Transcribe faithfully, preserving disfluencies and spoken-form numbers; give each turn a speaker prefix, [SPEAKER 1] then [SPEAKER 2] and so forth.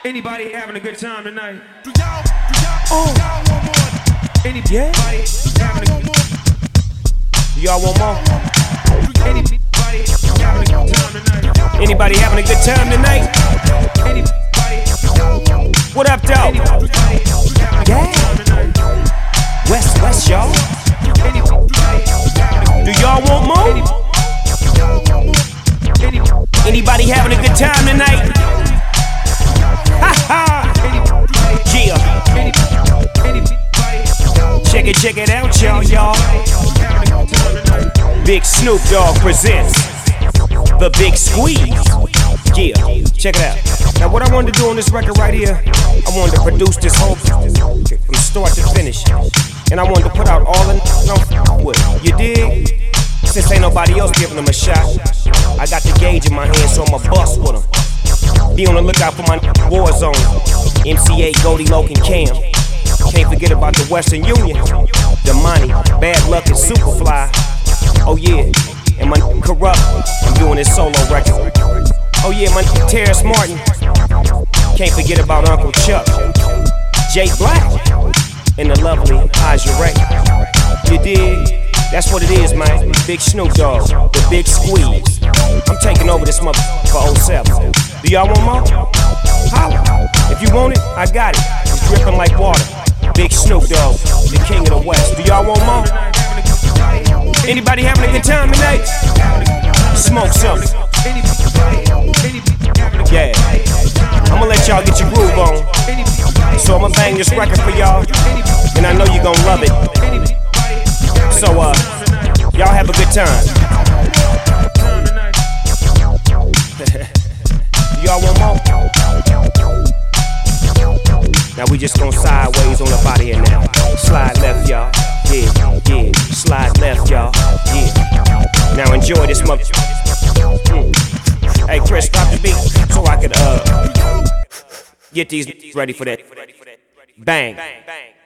[SPEAKER 1] Anybody having a good time tonight?
[SPEAKER 2] Do y'all, do y'all,
[SPEAKER 3] Oh.
[SPEAKER 2] do y'all want more?
[SPEAKER 1] Anybody
[SPEAKER 3] Yeah.
[SPEAKER 1] having a good
[SPEAKER 3] Do y'all want more?
[SPEAKER 1] Anybody having a good time tonight?
[SPEAKER 3] Anybody having a good time tonight?
[SPEAKER 1] Anybody,
[SPEAKER 3] What up, though?
[SPEAKER 1] anybody having a good time tonight?
[SPEAKER 3] West, West, y'all.
[SPEAKER 1] Anybody having a
[SPEAKER 3] Do y'all want more?
[SPEAKER 1] Anybody,
[SPEAKER 3] Anybody having a good time tonight? Ha ha! Yeah. Check it, check it out, y'all, y'all. Big Snoop Dogg presents The Big Squeeze. Yeah, check it out. Now what I wanted to do on this record right here, I wanted to produce this whole from start to finish. And I wanted to put out all the no with. You dig? Since ain't nobody else giving them a shot, I got the gauge in my hand, so I'ma bust with them. Be on the lookout for my Warzone, M C A, Goldie, Loke, and Cam. Can't forget about the Western Union, Damani, Bad Luck, and Superfly. Oh yeah, and my Corrupt, I'm doing this solo record. Oh yeah, my Terrace Martin. Can't forget about Uncle Chuck, Jay Black, and the lovely Aja Ray. You dig? That's what it is, man. Big Snoop Dogg, the Big Squeeze. I'm taking over this mother for oh seven. Do y'all want more? Holla. If you want it, I got it. It's dripping like water. Big Snoop Dogg, the king of the West. Do y'all want more? Anybody having a good time tonight? Smoke something. Yeah. I'ma let y'all get your groove on. So I'ma bang this record for y'all, and I know you gon' love it. So, uh, y'all have a good time. Y'all want more? Now we just gon' sideways on up out of here now. Slide left, y'all. Yeah, yeah. Slide left, y'all. Yeah. Now enjoy this mother. Mm. Hey, Chris, drop the beat so I could, uh, get these ready for that. Bang.